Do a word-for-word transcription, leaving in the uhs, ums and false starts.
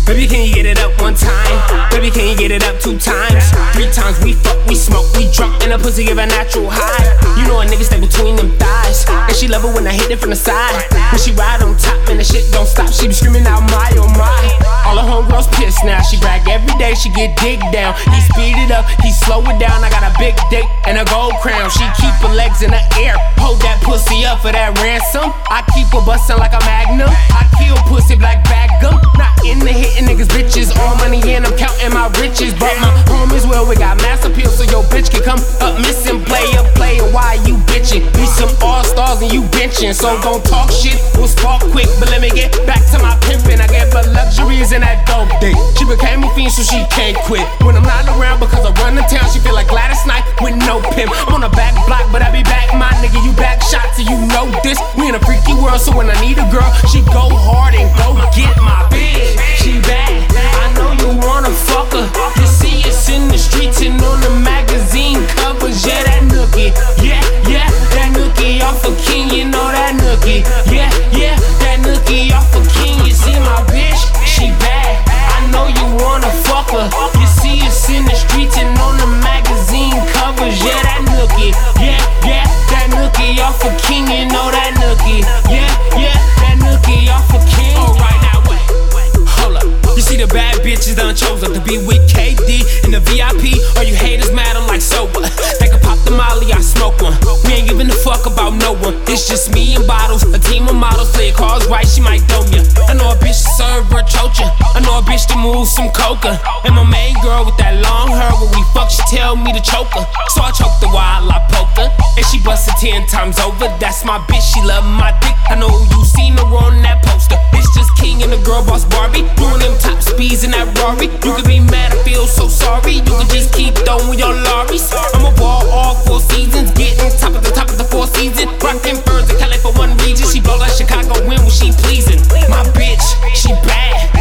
Baby, can you get it up one time? Baby, can you get it up two times? Three times we fuck, we smoke, we drunk, and a pussy give a natural high. You know a nigga stay between them thighs, and she love it when I hit it from the side. When she ride on top, man, the shit don't stop. She be screaming out my, oh my. All her homegirls pissed now. She brag every day, she get dig down. He speed it up, he slow it down. I got a big dick and a gold crown. She keep her legs in the air, hold that pussy up for that ransom. I keep her bustin' like a magnum. I kill pussy black bag gum. Not in the hitting niggas bitches. All money and I'm counting my riches. But my homies, well, we got mass appeal, so your bitch can come up missing. Player, player, why you bitching? Be some all-stars and you benching. So don't talk shit, we'll spark quick. But let me get back to my pimpin'. I get but luxuries in that dope dick. She became a fiend, so she can't quit. When I'm not around because I run the town, she feel like Gladys Knight with no pimp. I'm on a back block, but I be back, my nigga. You back shots, and you know this. We in a freaky world, so when I need a girl, she go hard and go get my bitch. She bad, I know you wanna fuck her. You see us in the streets and on the magazine covers. Yeah, that nookie, yeah, yeah, that nookie off a king, you know that nookie. Yeah, yeah, that nookie off a king. You see my bitch, she bad, I know you wanna fuck her. You see us in the streets and on the magazine covers. Yeah, that nookie, yeah, yeah, that nookie off a king, you know that nookie. Yeah, yeah, that nookie off a king. Alright, now wait, hold up. You see the bad bitches done chose up to be with K D in the V I P. Or you haters mad, I'm like, so what? They can pop the molly, I smoke one. We ain't giving a fuck about no one. It's just me and bottles, a team of models. Play your cards right, she might dome ya. I know a bitch to serve her chocha. I know a bitch to move some coca. And my main girl with that long hair, when we fuck, she tell me to choke her. So I choke the while I poke her, and she bust it ten times over. That's my bitch, she love my dick. I know you seen her on that poster. It's just King and the girl boss Barbie, doing them top speeds in that Rari. You can be mad, I feel so sorry. You can just keep throwing your lorries. I'm a ball all four seasons, getting top of the top of the four season. Rockin' furs in Cali for one region. She blow like Chicago wind when she pleasing. My bitch, she bad,